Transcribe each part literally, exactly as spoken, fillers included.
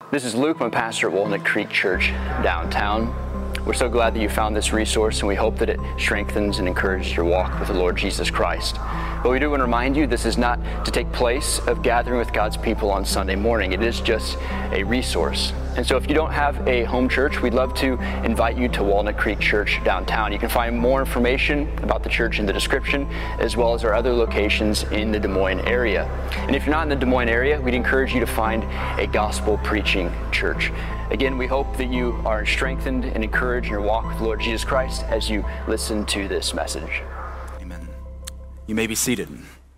This is Luke, my pastor at Walnut Creek Church downtown. We're so glad that you found this resource, and we hope that it strengthens and encourages your walk with the Lord Jesus Christ. But we do want to remind you, this is not to take place of gathering with God's people on Sunday morning. It is just a resource. And so if you don't have a home church, we'd love to invite you to Walnut Creek Church downtown. You can find more information about the church in the description, as well as our other locations in the Des Moines area. And if you're not in the Des Moines area, we'd encourage you to find a gospel preaching church. Again, we hope that you are strengthened and encouraged in your walk with the Lord Jesus Christ as you listen to this message. Amen. You may be seated.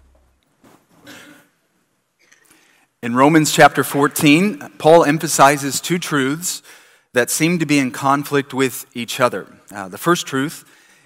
In Romans chapter fourteen, Paul emphasizes two truths that seem to be in conflict with each other. Uh, the first truth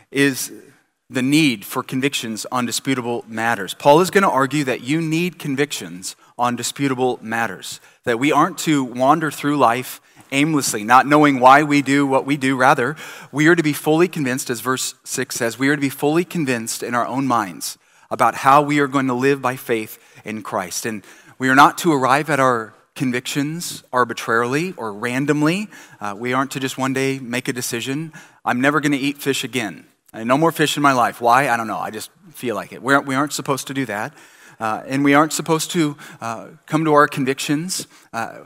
is the need for convictions on disputable matters. Paul is going to argue that you need convictions on disputable matters, that we aren't to wander through life aimlessly, not knowing why we do what we do. Rather, we are to be fully convinced, as verse six says, we are to be fully convinced in our own minds about how we are going to live by faith in Christ. And we are not to arrive at our convictions arbitrarily or randomly. Uh, we aren't to just one day make a decision. I'm never going to eat fish again. Uh, no more fish in my life. Why? I don't know. I just feel like it. We aren't, we aren't supposed to do that. Uh, and we aren't supposed to uh, come to our convictions uh,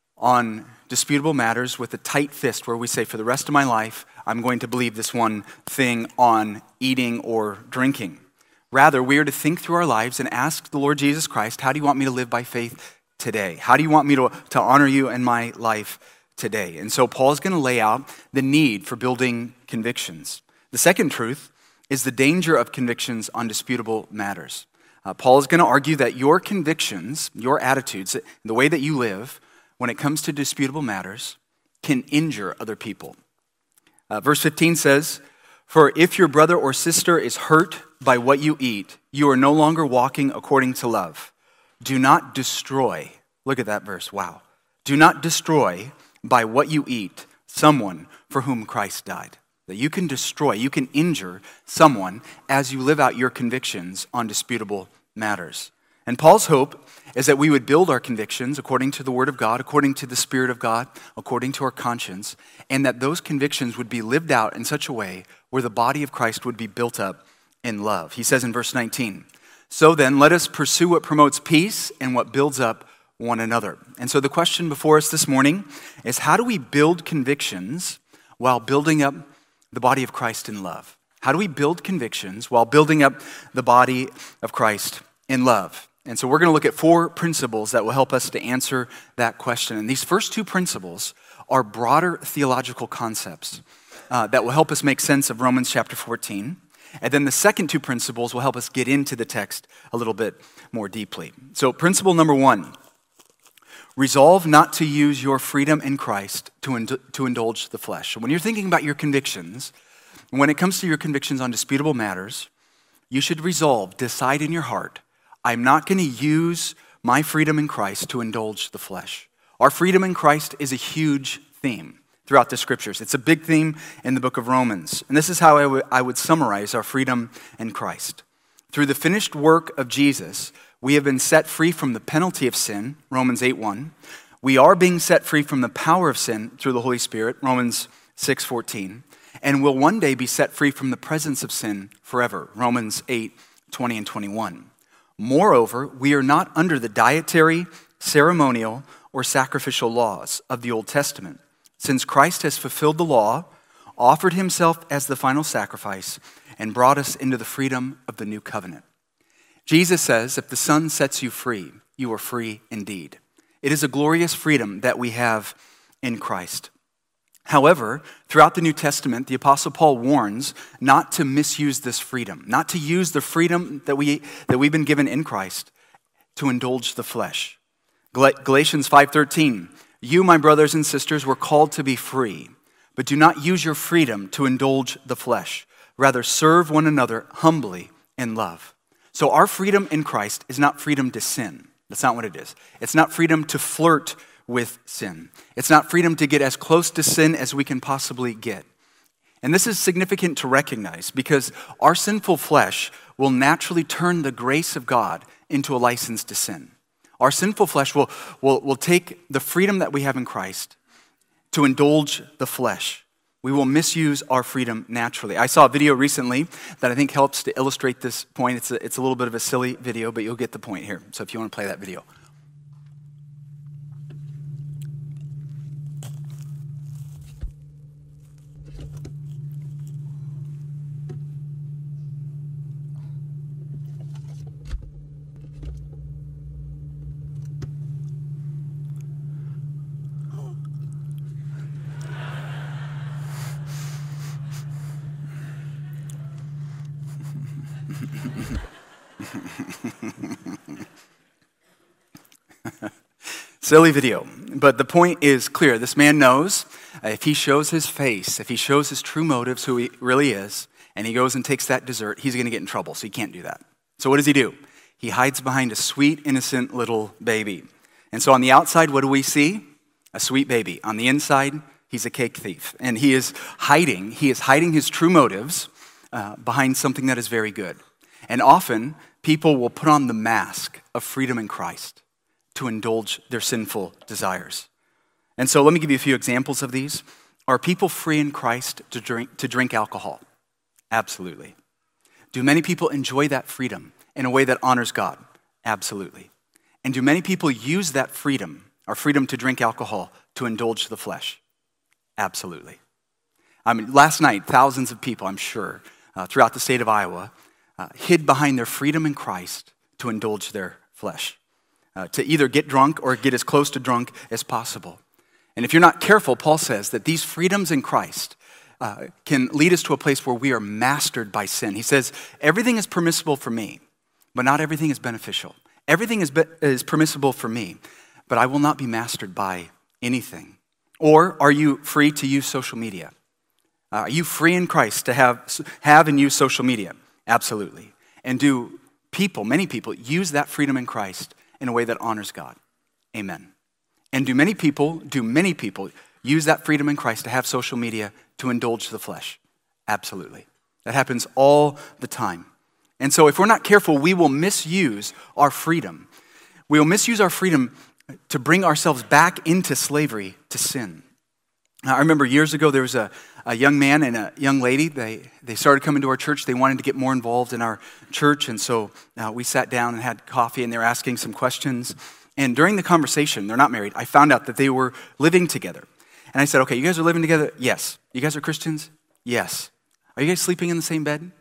on disputable matters with a tight fist where we say, for the rest of my life, I'm going to believe this one thing on eating or drinking. Rather, we are to think through our lives and ask the Lord Jesus Christ, how do you want me to live by faith today? How do you want me to, to honor you in my life today? And so Paul is going to lay out the need for building convictions. The second truth is the danger of convictions on disputable matters. Uh, Paul is going to argue that your convictions, your attitudes, the way that you live, when it comes to disputable matters, can injure other people. Uh, verse fifteen says, "For if your brother or sister is hurt by what you eat, you are no longer walking according to love. Do not destroy," look at that verse, wow. "Do not destroy by what you eat someone for whom Christ died." That you can destroy, you can injure someone as you live out your convictions on disputable matters. And Paul's hope is that we would build our convictions according to the Word of God, according to the Spirit of God, according to our conscience, and that those convictions would be lived out in such a way where the body of Christ would be built up in love. He says in verse nineteen, "So then, let us pursue what promotes peace and what builds up one another." And so the question before us this morning is, how do we build convictions while building up the body of Christ in love? How do we build convictions while building up the body of Christ in love? And so we're going to look at four principles that will help us to answer that question. And these first two principles are broader theological concepts uh, that will help us make sense of Romans chapter fourteen. And then the second two principles will help us get into the text a little bit more deeply. So principle number one, resolve not to use your freedom in Christ to, ind- to indulge the flesh. So when you're thinking about your convictions, when it comes to your convictions on disputable matters, you should resolve, decide in your heart, I'm not going to use my freedom in Christ to indulge the flesh. Our freedom in Christ is a huge theme throughout the scriptures. It's a big theme in the book of Romans. And this is how I, w- I would summarize our freedom in Christ. Through the finished work of Jesus, we have been set free from the penalty of sin, Romans eight one. We are being set free from the power of sin through the Holy Spirit, Romans six fourteen. And will one day be set free from the presence of sin forever, Romans eight twenty and twenty-one. Moreover, we are not under the dietary, ceremonial, or sacrificial laws of the Old Testament, since Christ has fulfilled the law, offered himself as the final sacrifice, and brought us into the freedom of the new covenant. Jesus says, if the Son sets you free, you are free indeed. It is a glorious freedom that we have in Christ. However, throughout the New Testament, the Apostle Paul warns not to misuse this freedom, not to use the freedom that, we, that we've been given in Christ to indulge the flesh. Galatians five thirteen, you, my brothers and sisters, were called to be free, but do not use your freedom to indulge the flesh. Rather, serve one another humbly in love. So our freedom in Christ is not freedom to sin. That's not what it is. It's not freedom to flirt with sin. It's not freedom to get as close to sin as we can possibly get. And this is significant to recognize because our sinful flesh will naturally turn the grace of God into a license to sin. Our sinful flesh will, will, will take the freedom that we have in Christ to indulge the flesh. We will misuse our freedom naturally. I saw a video recently that I think helps to illustrate this point. It's a, it's a little bit of a silly video, but you'll get the point here. So if you want to play that video. Silly video, but the point is clear. This man knows uh, if he shows his face, if he shows his true motives, who he really is, and he goes and takes that dessert, he's going to get in trouble, so he can't do that. So what does he do? He hides behind a sweet, innocent little baby. And so on the outside, what do we see? A sweet baby. On the inside, he's a cake thief. And he is hiding, he is hiding his true motives uh, behind something that is very good. And often, people will put on the mask of freedom in Christ to indulge their sinful desires. And so let me give you a few examples of these. Are people free in Christ to drink, to drink alcohol? Absolutely. Do many people enjoy that freedom in a way that honors God? Absolutely. And do many people use that freedom, our freedom to drink alcohol, to indulge the flesh? Absolutely. I mean, last night, thousands of people, I'm sure, uh, throughout the state of Iowa, uh, hid behind their freedom in Christ to indulge their flesh. Uh, to either get drunk or get as close to drunk as possible. And if you're not careful, Paul says that these freedoms in Christ uh, can lead us to a place where we are mastered by sin. He says, everything is permissible for me, but not everything is beneficial. Everything is, be- is permissible for me, but I will not be mastered by anything. Or are you free to use social media? Uh, are you free in Christ to have, have and use social media? Absolutely. And do people, many people, use that freedom in Christ in a way that honors God? Amen. And do many people, do many people use that freedom in Christ to have social media to indulge the flesh? Absolutely. That happens all the time. And so if we're not careful, we will misuse our freedom. We will misuse our freedom to bring ourselves back into slavery to sin. Now, I remember years ago there was a, a young man and a young lady. They, they started coming to our church. They wanted to get more involved in our church. And so uh, we sat down and had coffee, and they were asking some questions. And during the conversation, they're not married, I found out that they were living together. And I said, okay, you guys are living together? Yes. You guys are Christians? Yes. Are you guys sleeping in the same bed?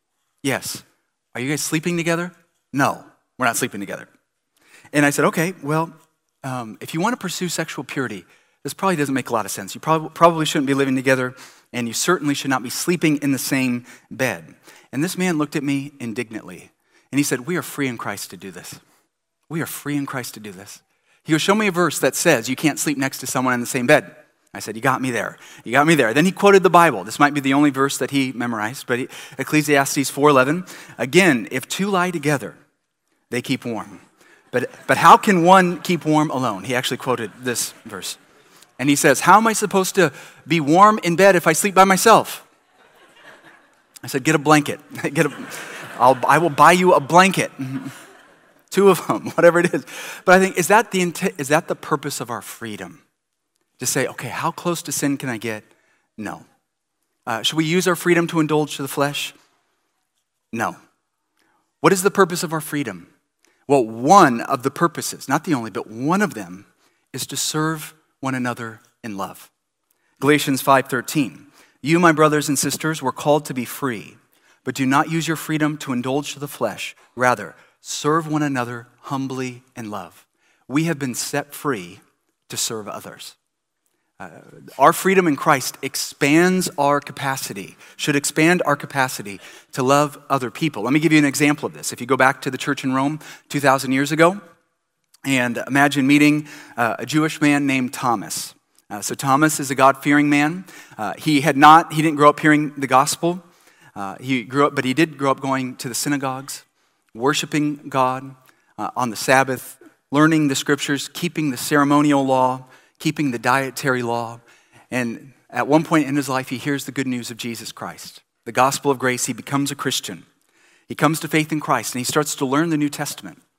Yes. Are you guys sleeping together? No, we're not sleeping together. And I said, okay, well, um, if you want to pursue sexual purity, this probably doesn't make a lot of sense. You prob- probably shouldn't be living together, and you certainly should not be sleeping in the same bed. And this man looked at me indignantly, and he said, we are free in Christ to do this. We are free in Christ to do this. He goes, show me a verse that says you can't sleep next to someone in the same bed. I said, you got me there. You got me there. Then he quoted the Bible. This might be the only verse that he memorized, but he, Ecclesiastes four eleven. Again, if two lie together, they keep warm. But, but how can one keep warm alone? He actually quoted this verse. And he says, how am I supposed to be warm in bed if I sleep by myself? I said, get a blanket. Get a, I'll, I will buy you a blanket. Two of them, whatever it is. But I think, is that the intent, is that the purpose of our freedom? To say, okay, how close to sin can I get? No. Uh, should we use our freedom to indulge to the flesh? No. What is the purpose of our freedom? Well, one of the purposes, not the only, but one of them is to serve one another in love. Galatians five thirteen. You, my brothers and sisters, were called to be free, but do not use your freedom to indulge to the flesh. Rather, serve one another humbly in love. We have been set free to serve others. Uh, our freedom in Christ expands our capacity, should expand our capacity to love other people. Let me give you an example of this. If you go back to the church in Rome two thousand years ago, and imagine meeting uh, a Jewish man named Thomas. Uh, so Thomas is a God-fearing man. Uh, he had not, he didn't grow up hearing the gospel. Uh, he grew up, but he did grow up going to the synagogues, worshiping God uh, on the Sabbath, learning the scriptures, keeping the ceremonial law, keeping the dietary law. And at one point in his life, he hears the good news of Jesus Christ, the gospel of grace. He becomes a Christian. He comes to faith in Christ, and he starts to learn the New Testament.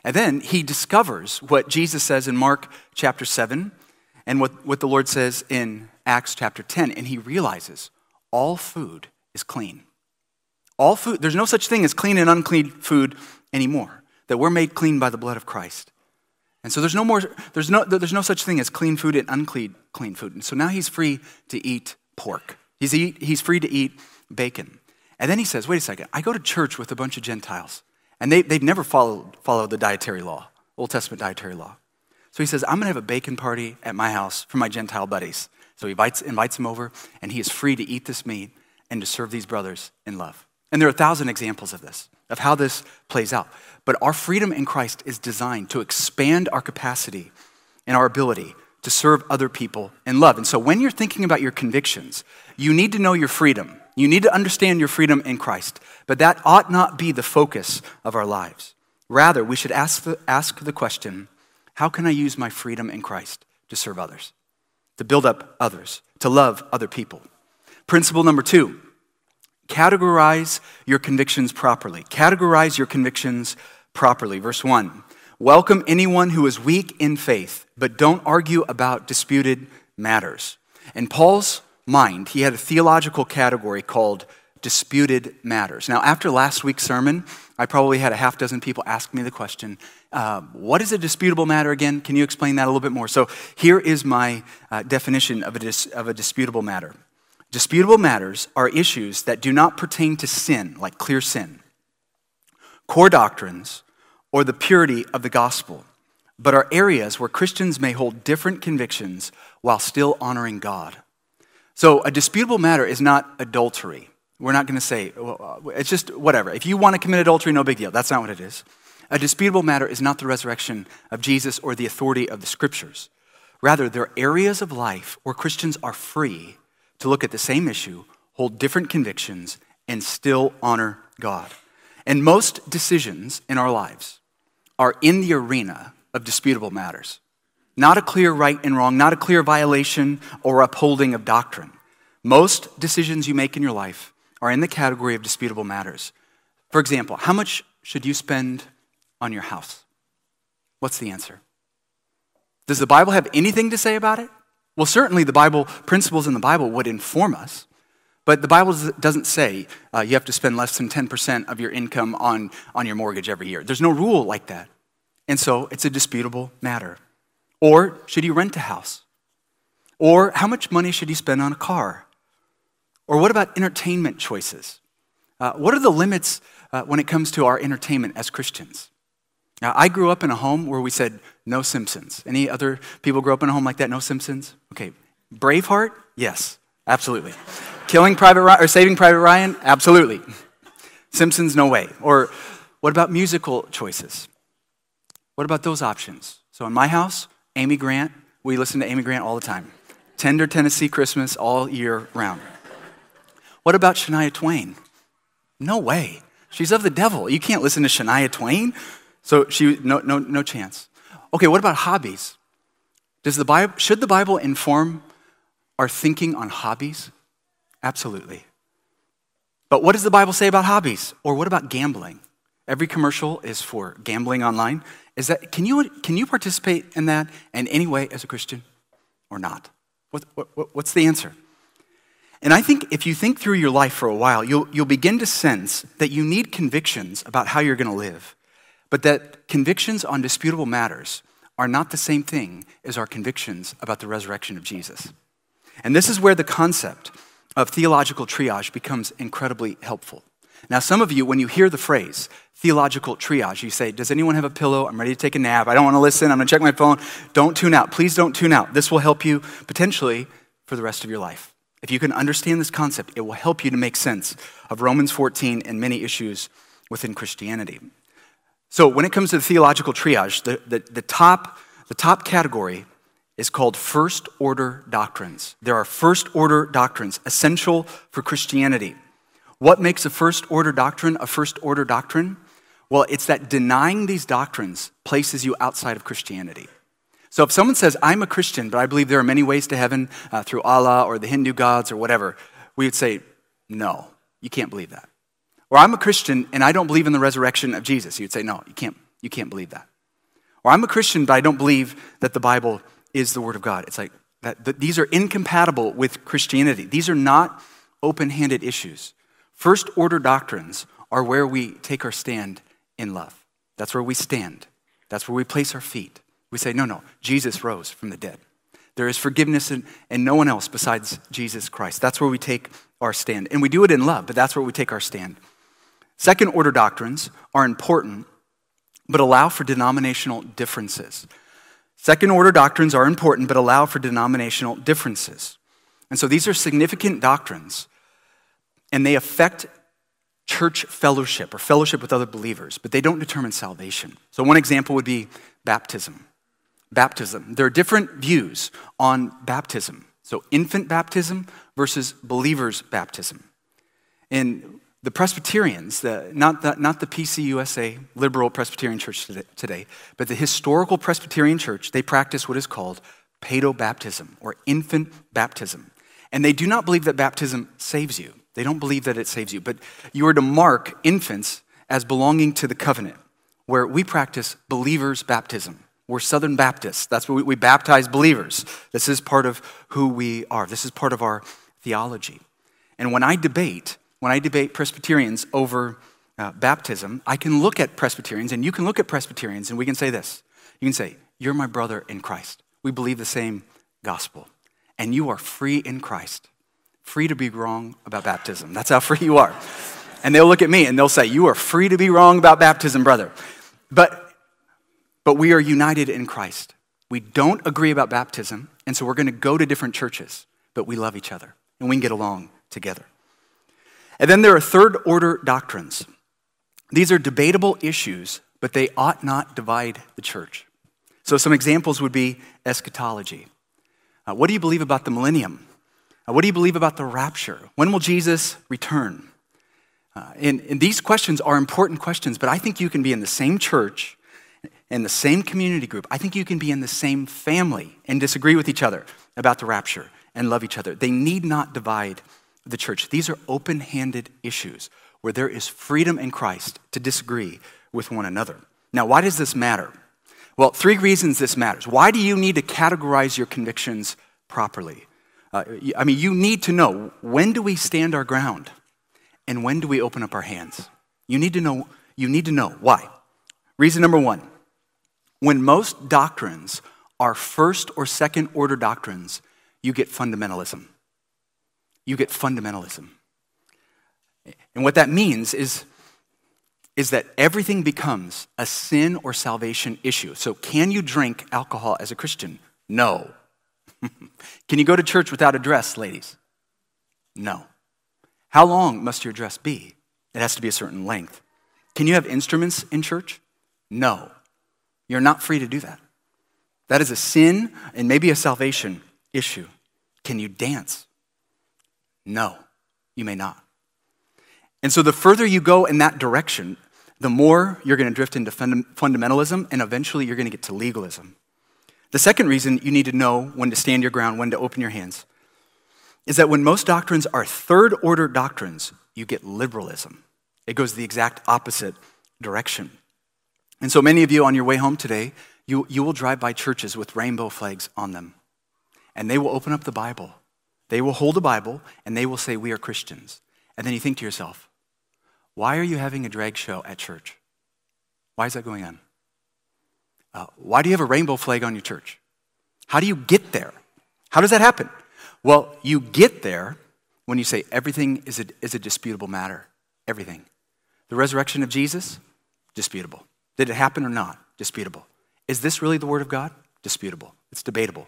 And then he discovers what Jesus says in Mark chapter seven and what, what the Lord says in Acts chapter ten. And he realizes all food is clean. All food, there's no such thing as clean and unclean food anymore. That we're made clean by the blood of Christ. And so there's no more, there's no, there's no such thing as clean food and unclean clean food. And so now he's free to eat pork. He's, eat, he's free to eat bacon. And then he says, wait a second, I go to church with a bunch of Gentiles. And they, they've never followed, followed the dietary law, Old Testament dietary law. So he says, I'm going to have a bacon party at my house for my Gentile buddies. So he invites, invites them over, and he is free to eat this meat and to serve these brothers in love. And there are a thousand examples of this, of how this plays out. But our freedom in Christ is designed to expand our capacity and our ability to serve other people in love. And so when you're thinking about your convictions, you need to know your freedom. You need to understand your freedom in Christ. But that ought not be the focus of our lives. Rather, we should ask the, ask the question, how can I use my freedom in Christ to serve others, to build up others, to love other people? Principle number two, categorize your convictions properly. Categorize your convictions properly. Verse one, welcome anyone who is weak in faith, but don't argue about disputed matters. In Paul's mind, he had a theological category called disputed matters. Now, after last week's sermon, I probably had a half dozen people ask me the question, uh, what is a disputable matter again? Can you explain that a little bit more? So here is my uh, definition of a, dis- of a disputable matter. Disputable matters are issues that do not pertain to sin, like clear sin, core doctrines, or the purity of the gospel, but are areas where Christians may hold different convictions while still honoring God. So a disputable matter is not adultery. We're not going to say, well, it's just whatever. If you want to commit adultery, no big deal. That's not what it is. A disputable matter is not the resurrection of Jesus or the authority of the scriptures. Rather, there are areas of life where Christians are free to look at the same issue, hold different convictions, and still honor God. And most decisions in our lives are in the arena of disputable matters. Not a clear right and wrong, not a clear violation or upholding of doctrine. Most decisions you make in your life are in the category of disputable matters. For example, how much should you spend on your house? What's the answer? Does the Bible have anything to say about it? Well, certainly the Bible, principles in the Bible would inform us, but the Bible doesn't say uh, you have to spend less than ten percent of your income on, on your mortgage every year. There's no rule like that. And so it's a disputable matter. Or should you rent a house? Or how much money should you spend on a car? Or what about entertainment choices? Uh, what are the limits uh, when it comes to our entertainment as Christians? Now, I grew up in a home where we said, no Simpsons. Any other people grow up in a home like that? No Simpsons? Okay. Braveheart? Yes, absolutely. Killing Private Ryan, or Saving Private Ryan? Absolutely. Simpsons? No way. Or what about musical choices? What about those options? So in my house, Amy Grant, we listen to Amy Grant all the time. Tender Tennessee Christmas all year round. What about Shania Twain? No way. She's of the devil. You can't listen to Shania Twain. So she, no, no, no chance. Okay, what about hobbies? Does the Bible, should the Bible inform our thinking on hobbies? Absolutely. But what does the Bible say about hobbies? Or what about gambling? Every commercial is for gambling online. Is that, can you, can you participate in that in any way as a Christian or not? What, what, what's the answer? And I think if you think through your life for a while, you'll, you'll begin to sense that you need convictions about how you're going to live, but that convictions on disputable matters are not the same thing as our convictions about the resurrection of Jesus. And this is where the concept of theological triage becomes incredibly helpful. Now, some of you, when you hear the phrase theological triage, you say, does anyone have a pillow? I'm ready to take a nap. I don't want to listen. I'm going to check my phone. Don't tune out. Please don't tune out. This will help you potentially for the rest of your life. If you can understand this concept, it will help you to make sense of Romans fourteen and many issues within Christianity. So when it comes to the theological triage, the, the, the, top, the top category is called first order doctrines. There are first order doctrines essential for Christianity. What makes a first order doctrine a first order doctrine? Well, it's that denying these doctrines places you outside of Christianity. So if someone says, I'm a Christian, but I believe there are many ways to heaven uh, through Allah or the Hindu gods or whatever, we would say, no, you can't believe that. Or I'm a Christian and I don't believe in the resurrection of Jesus. You'd say, no, you can't, you can't believe that. Or I'm a Christian, but I don't believe that the Bible is the Word of God. It's like that, that these are incompatible with Christianity. These are not open-handed issues. First-order doctrines are where we take our stand in love. That's where we stand. That's where we place our feet. We say, no, no, Jesus rose from the dead. There is forgiveness in, in no one else besides Jesus Christ. That's where we take our stand. And we do it in love, but that's where we take our stand. Second-order doctrines are important, but allow for denominational differences. Second-order doctrines are important, but allow for denominational differences. And so these are significant doctrines, and they affect church fellowship or fellowship with other believers, but they don't determine salvation. So one example would be baptism. Baptism. There are different views on baptism. So infant baptism versus believers' baptism. And the Presbyterians, the, not, the, not the P C U S A liberal Presbyterian church today, but the historical Presbyterian church, they practice what is called paedobaptism or infant baptism. And they do not believe that baptism saves you. They don't believe that it saves you. But you are to mark infants as belonging to the covenant, where we practice believers' baptism. We're Southern Baptists. That's what we, we baptize believers. This is part of who we are. This is part of our theology. And when I debate, when I debate Presbyterians over uh, baptism, I can look at Presbyterians, and you can look at Presbyterians, and we can say this. You can say, you're my brother in Christ. We believe the same gospel. And you are free in Christ. Free to be wrong about baptism. That's how free you are. And they'll look at me and they'll say, you are free to be wrong about baptism, brother. But But we are united in Christ. We don't agree about baptism, and so we're going to go to different churches, but we love each other, and we can get along together. And then there are third-order doctrines. These are debatable issues, but they ought not divide the church. So some examples would be eschatology. Uh, what do you believe about the millennium? Uh, what do you believe about the rapture? When will Jesus return? Uh, and, and these questions are important questions, but I think you can be in the same church, in the same community group. I think you can be in the same family and disagree with each other about the rapture and love each other. They need not divide the church. These are open-handed issues where there is freedom in Christ to disagree with one another. Now, why does this matter? Well, three reasons this matters. Why do you need to categorize your convictions properly? Uh, I mean, you need to know, when do we stand our ground? And when do we open up our hands? You need to know, you need to know. Why? Reason number one, when most doctrines are first or second order doctrines, you get fundamentalism. You get fundamentalism. And what that means is, is that everything becomes a sin or salvation issue. So can you drink alcohol as a Christian? No. Can you go to church without a dress, ladies? No. How long must your dress be? It has to be a certain length. Can you have instruments in church? No. You're not free to do that. That is a sin and maybe a salvation issue. Can you dance? No, you may not. And so the further you go in that direction, the more you're going to drift into fund- fundamentalism, and eventually you're going to get to legalism. The second reason you need to know when to stand your ground, when to open your hands, is that when most doctrines are third-order doctrines, you get liberalism. It goes the exact opposite direction. And so many of you on your way home today, you, you will drive by churches with rainbow flags on them. And they will open up the Bible. They will hold a Bible, and they will say, we are Christians. And then you think to yourself, why are you having a drag show at church? Why is that going on? Uh, why do you have a rainbow flag on your church? How do you get there? How does that happen? Well, you get there when you say everything is a, is a disputable matter. Everything. The resurrection of Jesus, disputable. Did it happen or not? Disputable. Is this really the Word of God? Disputable. It's debatable.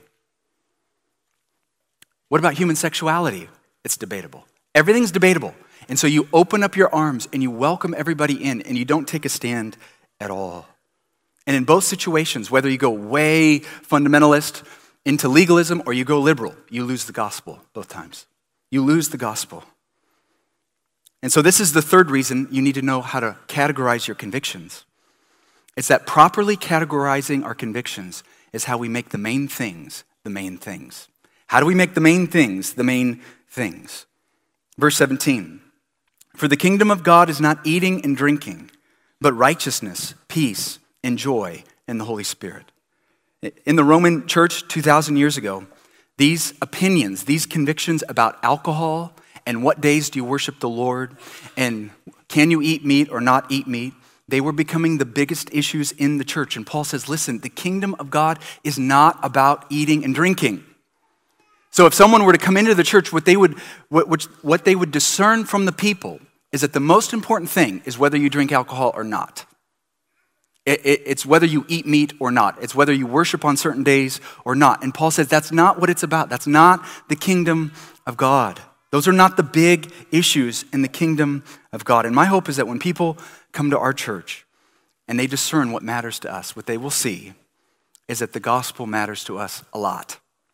What about human sexuality? It's debatable. Everything's debatable. And so you open up your arms and you welcome everybody in, and you don't take a stand at all. And in both situations, whether you go way fundamentalist into legalism or you go liberal, you lose the gospel both times. You lose the gospel. And so this is the third reason you need to know how to categorize your convictions. It's that properly categorizing our convictions is how we make the main things the main things. How do we make the main things the main things? Verse seventeen, for the kingdom of God is not eating and drinking, but righteousness, peace, and joy and the Holy Spirit. In the Roman church two thousand years ago, these opinions, these convictions about alcohol and what days do you worship the Lord and can you eat meat or not eat meat, they were becoming the biggest issues in the church. And Paul says, listen, the kingdom of God is not about eating and drinking. So if someone were to come into the church, what they would, what, which, what they would discern from the people is that the most important thing is whether you drink alcohol or not. It, it, it's whether you eat meat or not. It's whether you worship on certain days or not. And Paul says that's not what it's about. That's not the kingdom of God. Those are not the big issues in the kingdom of God. And my hope is that when people come to our church and they discern what matters to us, what they will see is that the gospel matters to us a lot.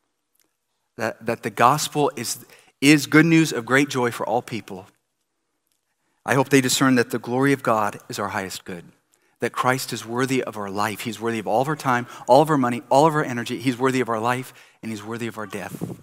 That, that the gospel is, is good news of great joy for all people. I hope they discern that the glory of God is our highest good. That Christ is worthy of our life. He's worthy of all of our time, all of our money, all of our energy. He's worthy of our life, and he's worthy of our death.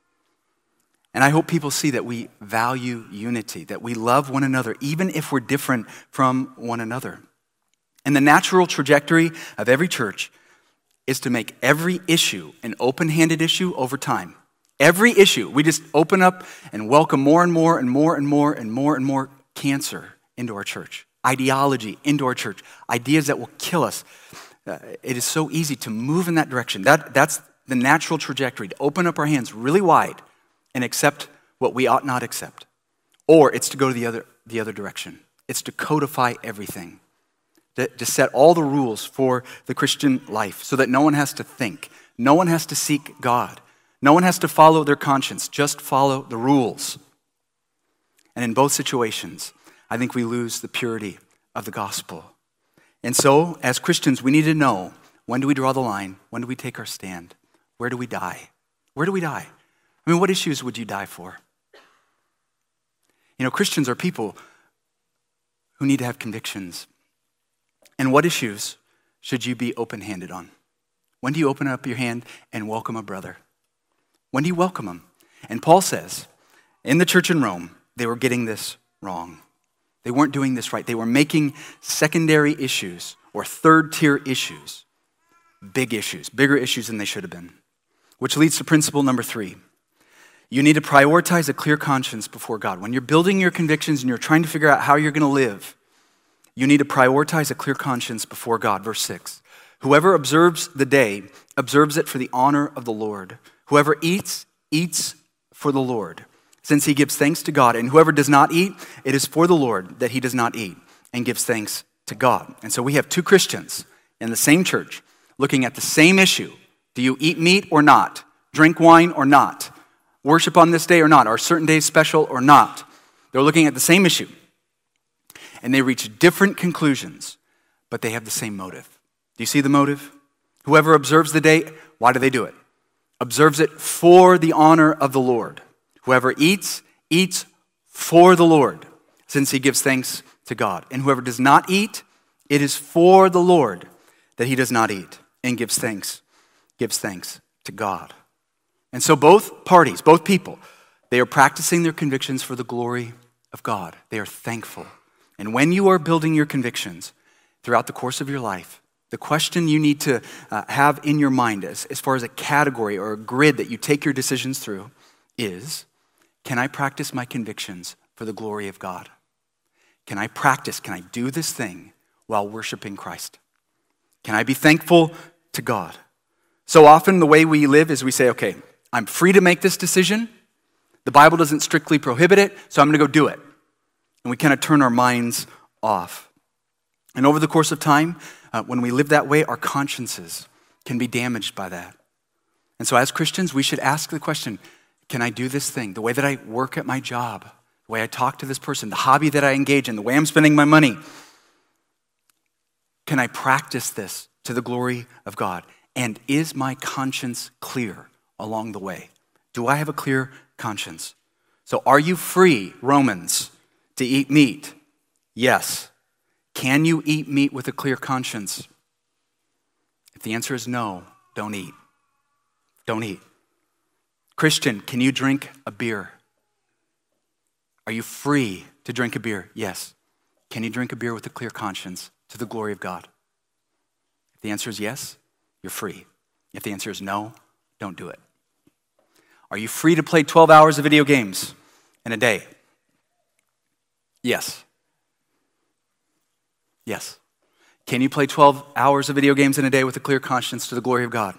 And I hope people see that we value unity, that we love one another, even if we're different from one another. And the natural trajectory of every church is to make every issue an open-handed issue over time. Every issue, we just open up and welcome more and more and more and more and more and more cancer into our church, ideology into our church, ideas that will kill us. Uh, it is so easy to move in that direction. That, that's the natural trajectory, to open up our hands really wide and accept what we ought not accept. Or it's to go to the other, the other direction. It's to codify everything, to, to set all the rules for the Christian life so that no one has to think, no one has to seek God, no one has to follow their conscience, just follow the rules. And in both situations, I think we lose the purity of the gospel. And so, as Christians, we need to know, when do we draw the line? When do we take our stand? Where do we die? Where do we die? I mean, what issues would you die for? You know, Christians are people who need to have convictions. And what issues should you be open-handed on? When do you open up your hand and welcome a brother? When do you welcome him? And Paul says, in the church in Rome, they were getting this wrong. They weren't doing this right. They were making secondary issues or third-tier issues big issues, bigger issues than they should have been. Which leads to principle number three. You need to prioritize a clear conscience before God. When you're building your convictions and you're trying to figure out how you're going to live, you need to prioritize a clear conscience before God. Verse six. Whoever observes the day observes it for the honor of the Lord. Whoever eats, eats for the Lord, since he gives thanks to God. And whoever does not eat, it is for the Lord that he does not eat and gives thanks to God. And so we have two Christians in the same church looking at the same issue. Do you eat meat or not? Drink wine or not? Worship on this day or not? Are certain days special or not? They're looking at the same issue. And they reach different conclusions, but they have the same motive. Do you see the motive? Whoever observes the day, why do they do it? Observes it for the honor of the Lord. Whoever eats, eats for the Lord, since he gives thanks to God. And whoever does not eat, it is for the Lord that he does not eat and gives thanks, gives thanks to God. And so both parties, both people, they are practicing their convictions for the glory of God. They are thankful. And when you are building your convictions throughout the course of your life, the question you need to uh, have in your mind as, as far as a category or a grid that you take your decisions through is, can I practice my convictions for the glory of God? Can I practice, can I do this thing while worshiping Christ? Can I be thankful to God? So often the way we live is we say, okay, I'm free to make this decision. The Bible doesn't strictly prohibit it, so I'm going to go do it. And we kind of turn our minds off. And over the course of time, uh, when we live that way, our consciences can be damaged by that. And so as Christians, we should ask the question, can I do this thing? The way that I work at my job, the way I talk to this person, the hobby that I engage in, the way I'm spending my money. Can I practice this to the glory of God? And is my conscience clear along the way? Do I have a clear conscience? So are you free, Romans, to eat meat? Yes. Can you eat meat with a clear conscience? If the answer is no, don't eat. Don't eat. Christian, can you drink a beer? Are you free to drink a beer? Yes. Can you drink a beer with a clear conscience to the glory of God? If the answer is yes, you're free. If the answer is no, don't do it. Are you free to play twelve hours of video games in a day? Yes. Yes. Can you play twelve hours of video games in a day with a clear conscience to the glory of God?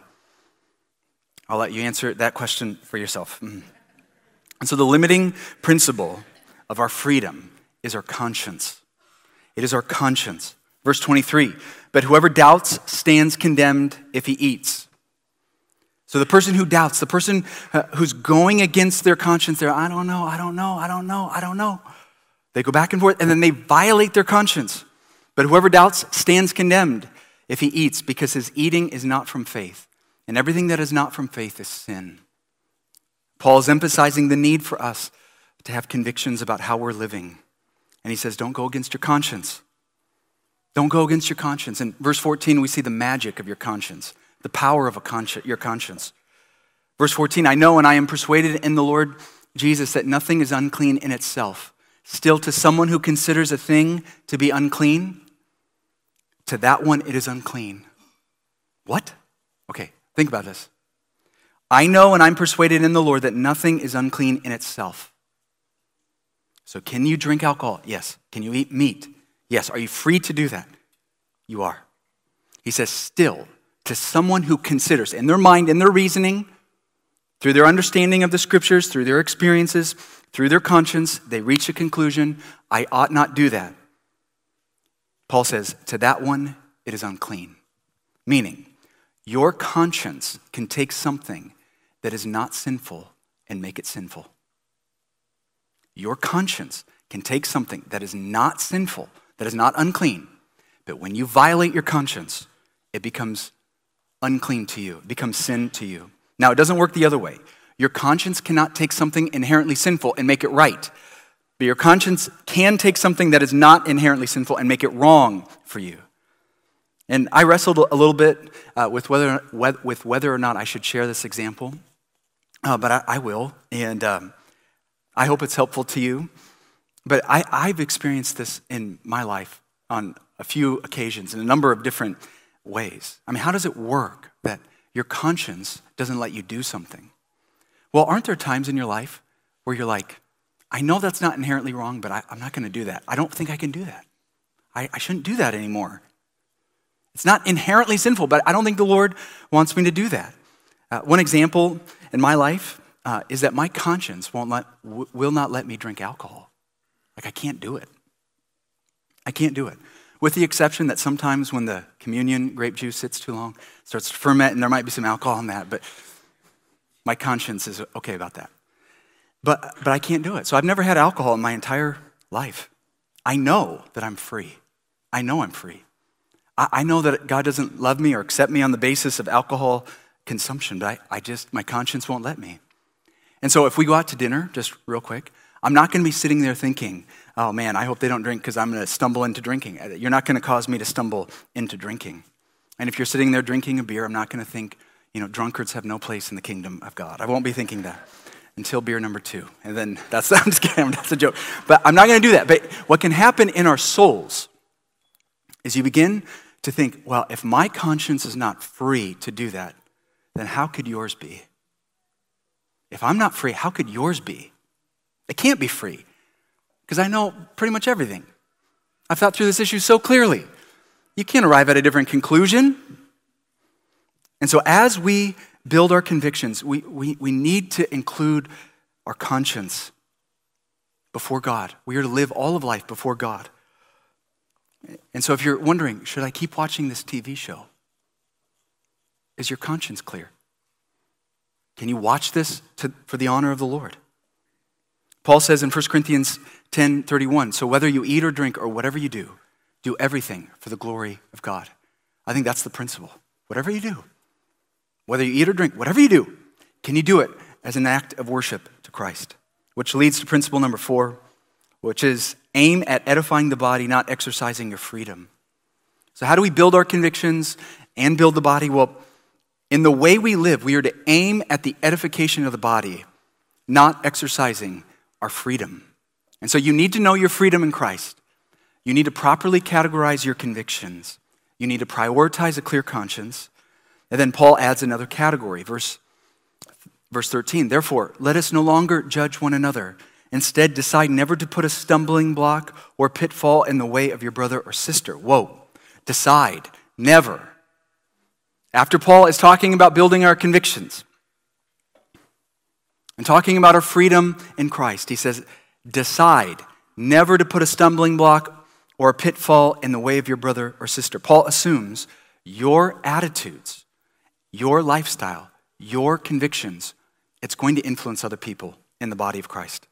I'll let you answer that question for yourself. Mm. And so the limiting principle of our freedom is our conscience. It is our conscience. Verse twenty-three, but whoever doubts stands condemned if he eats. So the person who doubts, the person uh, who's going against their conscience, they're, I don't know, I don't know, I don't know, I don't know. They go back and forth, and then they violate their conscience. But whoever doubts stands condemned if he eats, because his eating is not from faith. And everything that is not from faith is sin. Paul is emphasizing the need for us to have convictions about how we're living. And he says, don't go against your conscience. Don't go against your conscience. In verse fourteen, we see the magic of your conscience, the power of a consci- your conscience. Verse fourteen, I know and I am persuaded in the Lord Jesus that nothing is unclean in itself. Still, to someone who considers a thing to be unclean, to that one it is unclean. What? Okay, think about this. I know and I'm persuaded in the Lord that nothing is unclean in itself. So can you drink alcohol? Yes. Can you eat meat? Yes. Are you free to do that? You are. He says, still, to someone who considers, in their mind, in their reasoning, through their understanding of the scriptures, through their experiences, through their conscience, they reach a conclusion, I ought not do that. Paul says, to that one, it is unclean. Meaning, your conscience can take something that is not sinful and make it sinful. Your conscience can take something that is not sinful, that is not unclean, but when you violate your conscience, it becomes unclean to you. It becomes sin to you. Now, it doesn't work the other way. Your conscience cannot take something inherently sinful and make it right. But your conscience can take something that is not inherently sinful and make it wrong for you. And I wrestled a little bit uh, with whether with whether or not I should share this example, uh, but I, I will, and um, I hope it's helpful to you. But I, I've experienced this in my life on a few occasions in a number of different ways. I mean, how does it work that your conscience doesn't let you do something? Well, aren't there times in your life where you're like, I know that's not inherently wrong, but I, I'm not going to do that. I don't think I can do that. I, I shouldn't do that anymore. It's not inherently sinful, but I don't think the Lord wants me to do that. Uh, one example in my life uh, is that my conscience won't let, w- will not let me drink alcohol. Like, I can't do it. I can't do it. With the exception that sometimes when the communion grape juice sits too long, it starts to ferment, and there might be some alcohol in that, but my conscience is okay about that. But but I can't do it. So I've never had alcohol in my entire life. I know that I'm free. I know I'm free. I, I know that God doesn't love me or accept me on the basis of alcohol consumption, but I, I just, my conscience won't let me. And so if we go out to dinner, just real quick, I'm not going to be sitting there thinking, oh man, I hope they don't drink because I'm going to stumble into drinking. You're not going to cause me to stumble into drinking. And if you're sitting there drinking a beer, I'm not going to think, you know, drunkards have no place in the kingdom of God. I won't be thinking that until beer number two. And then that's, I'm just kidding, that's a joke. But I'm not going to do that. But what can happen in our souls is you begin to think, well, if my conscience is not free to do that, then how could yours be? If I'm not free, how could yours be? It can't be free because I know pretty much everything. I've thought through this issue so clearly. You can't arrive at a different conclusion. And so as we build our convictions, we, we, we need to include our conscience before God. We are to live all of life before God. And so if you're wondering, should I keep watching this T V show? Is your conscience clear? Can you watch this to, for the honor of the Lord? Paul says in First Corinthians ten thirty-one, so whether you eat or drink or whatever you do, do everything for the glory of God. I think that's the principle. Whatever you do, whether you eat or drink, whatever you do, can you do it as an act of worship to Christ? Which leads to principle number four, which is aim at edifying the body, not exercising your freedom. So how do we build our convictions and build the body? Well, in the way we live, we are to aim at the edification of the body, not exercising our freedom. And so you need to know your freedom in Christ. You need to properly categorize your convictions. You need to prioritize a clear conscience. And then Paul adds another category, verse, verse thirteen. Therefore, let us no longer judge one another. Instead, decide never to put a stumbling block or pitfall in the way of your brother or sister. Whoa, decide, never. After Paul is talking about building our convictions and talking about our freedom in Christ, he says, decide never to put a stumbling block or a pitfall in the way of your brother or sister. Paul assumes your attitudes, your lifestyle, your convictions, it's going to influence other people in the body of Christ.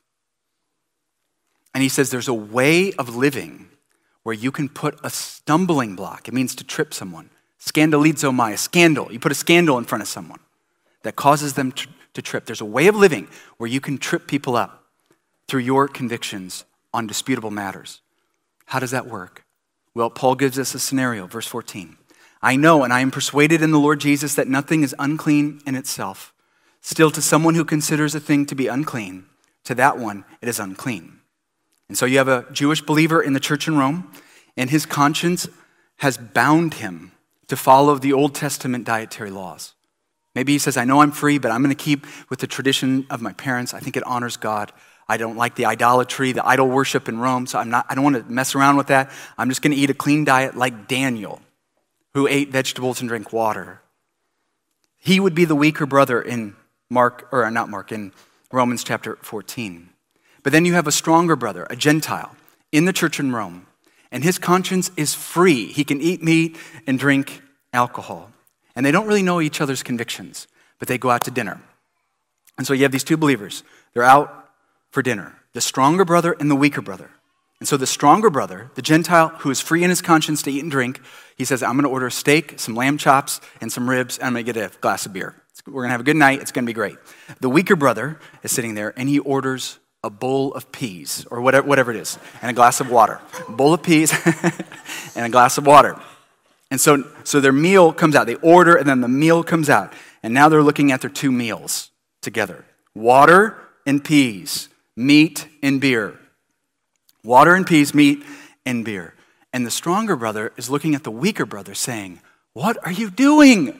And he says there's a way of living where you can put a stumbling block. It means to trip someone. Scandalizomai, a scandal. You put a scandal in front of someone that causes them to, to trip. There's a way of living where you can trip people up through your convictions on disputable matters. How does that work? Well, Paul gives us a scenario, verse fourteen. I know and I am persuaded in the Lord Jesus that nothing is unclean in itself. Still, to someone who considers a thing to be unclean, to that one it is unclean. And so you have a Jewish believer in the church in Rome, and his conscience has bound him to follow the Old Testament dietary laws. Maybe he says, I know I'm free, but I'm going to keep with the tradition of my parents. I think it honors God. I don't like the idolatry, the idol worship in Rome, so I'm not, I don't want to mess around with that. I'm just going to eat a clean diet like Daniel, who ate vegetables and drank water. He would be the weaker brother in Mark, or not Mark, in Romans chapter fourteen. But then you have a stronger brother, a Gentile, in the church in Rome, and his conscience is free. He can eat meat and drink alcohol. And they don't really know each other's convictions, but they go out to dinner. And so you have these two believers. They're out for dinner, the stronger brother and the weaker brother. And so the stronger brother, the Gentile who is free in his conscience to eat and drink, he says, I'm going to order a steak, some lamb chops, and some ribs, and I'm going to get a glass of beer. We're going to have a good night. It's going to be great. The weaker brother is sitting there, and he orders a bowl of peas, or whatever, whatever it is, and a glass of water. A bowl of peas and a glass of water. And so, so their meal comes out. They order, and then the meal comes out. And now they're looking at their two meals together. Water and peas, meat and beer. Water and peas, meat and beer. And the stronger brother is looking at the weaker brother saying, what are you doing?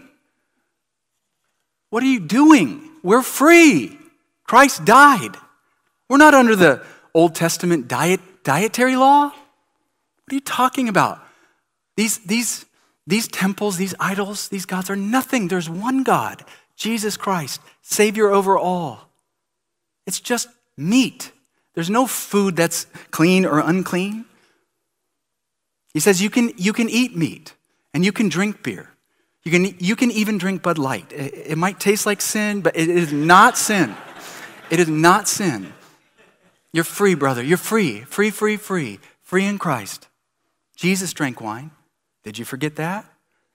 What are you doing? We're free. Christ died. We're not under the Old Testament diet, dietary law. What are you talking about? These, these, these temples, these idols, these gods are nothing. There's one God, Jesus Christ, Savior over all. It's just meat. There's no food that's clean or unclean. He says you can, you can eat meat and you can drink beer. You can, you can even drink Bud Light. It, it might taste like sin, but it is not sin. It is not sin. You're free, brother. You're free. Free, free, free. Free in Christ. Jesus drank wine. Did you forget that?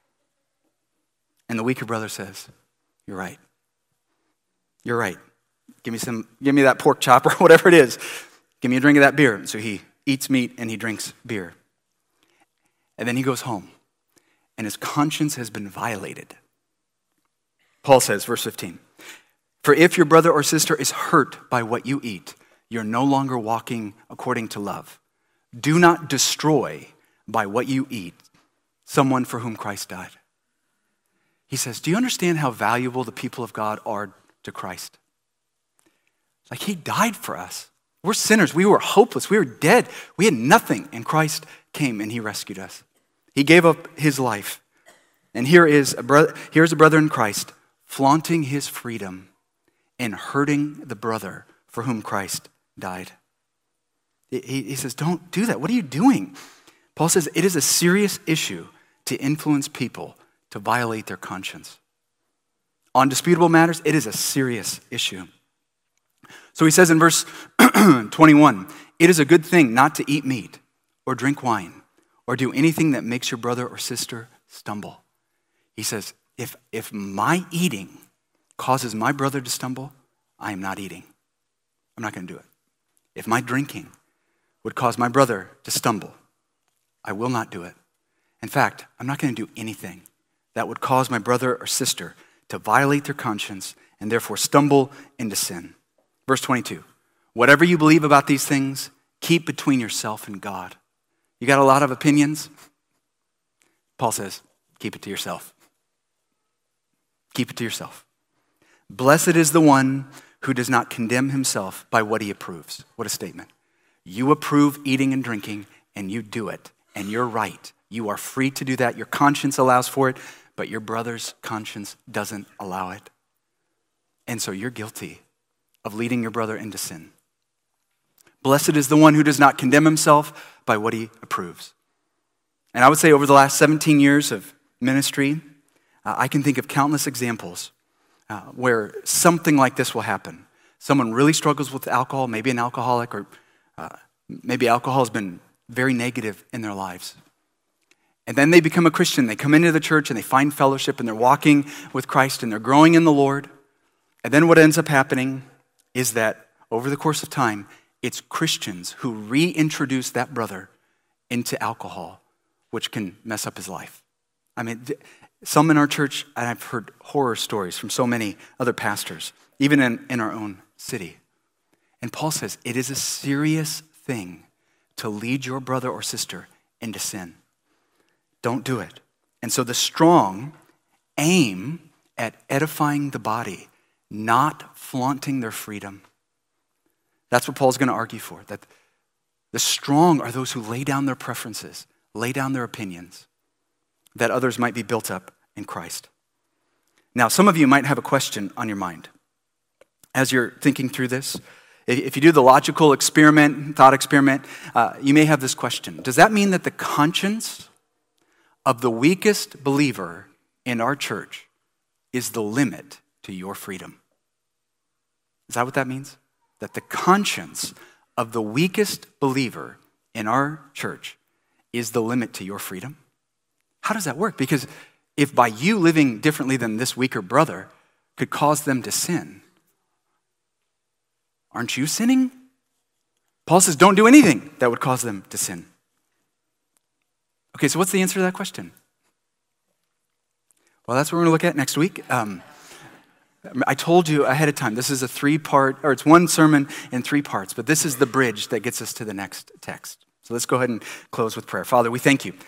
And the weaker brother says, you're right. You're right. Give me some, give me that pork chop or whatever it is. Give me a drink of that beer. So he eats meat and he drinks beer. And then he goes home. And his conscience has been violated. Paul says, verse fifteen, for if your brother or sister is hurt by what you eat, you're no longer walking according to love. Do not destroy by what you eat someone for whom Christ died. He says, do you understand how valuable the people of God are to Christ? Like he died for us. We're sinners. We were hopeless. We were dead. We had nothing. And Christ came and he rescued us. He gave up his life. And here is a brother, here's a brother in Christ flaunting his freedom and hurting the brother for whom Christ died. He, he says, don't do that. What are you doing? Paul says it is a serious issue to influence people to violate their conscience. On disputable matters, it is a serious issue. So he says in verse twenty-one, it is a good thing not to eat meat or drink wine or do anything that makes your brother or sister stumble. He says, if, if my eating causes my brother to stumble, I am not eating. I'm not going to do it. If my drinking would cause my brother to stumble, I will not do it. In fact, I'm not going to do anything that would cause my brother or sister to violate their conscience and therefore stumble into sin. Verse twenty-two, whatever you believe about these things, keep between yourself and God. You got a lot of opinions? Paul says, keep it to yourself. Keep it to yourself. Blessed is the one who does not condemn himself by what he approves. What a statement. You approve eating and drinking, and you do it, and you're right. You are free to do that. Your conscience allows for it, but your brother's conscience doesn't allow it. And so you're guilty of leading your brother into sin. Blessed is the one who does not condemn himself by what he approves. And I would say over the last seventeen years of ministry, uh, I can think of countless examples uh, where something like this will happen. Someone really struggles with alcohol, maybe an alcoholic, or uh, maybe alcohol has been very negative in their lives. And then they become a Christian. They come into the church and they find fellowship and they're walking with Christ and they're growing in the Lord. And then what ends up happening is that over the course of time, it's Christians who reintroduce that brother into alcohol, which can mess up his life. I mean, some in our church, and I've heard horror stories from so many other pastors, even in, in our own city. And Paul says, it is a serious thing to lead your brother or sister into sin. Don't do it. And so the strong aim at edifying the body, not flaunting their freedom. That's what Paul's going to argue for, that the strong are those who lay down their preferences, lay down their opinions, that others might be built up in Christ. Now, some of you might have a question on your mind as you're thinking through this. If you do the logical experiment, thought experiment, uh, you may have this question. Does that mean that the conscience of the weakest believer in our church is the limit to your freedom? Is that what that means? That the conscience of the weakest believer in our church is the limit to your freedom? How does that work? Because if by you living differently than this weaker brother could cause them to sin, aren't you sinning? Paul says, don't do anything that would cause them to sin. Okay, so what's the answer to that question? Well, that's what we're going to look at next week. Um, I told you ahead of time, this is a three-part, or it's one sermon in three parts, but this is the bridge that gets us to the next text. So let's go ahead and close with prayer. Father, we thank you